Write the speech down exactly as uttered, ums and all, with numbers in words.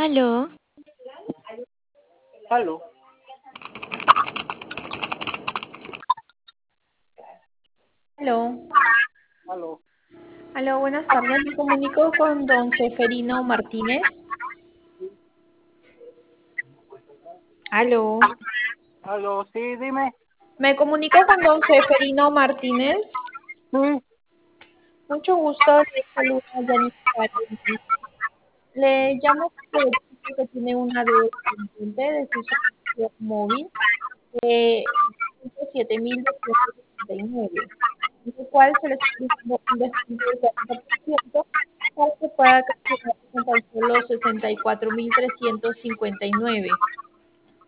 Aló, Aló, Aló, aló. aló, buenas tardes. Me comunico con don Seferino Martínez. Aló, Aló, sí, dime. me comunico con don Seferino Martínez. Sí, Mucho gusto, le saluda Yanita Valencia. Le llamo porque dice que tiene una deuda pendiente de su servicio móvil de siete mil doscientos sesenta y nueve, en el cual se le está dando un descuento del cuarenta por ciento para que pueda cancelar con tan solo sesenta y cuatro mil trescientos cincuenta y nueve.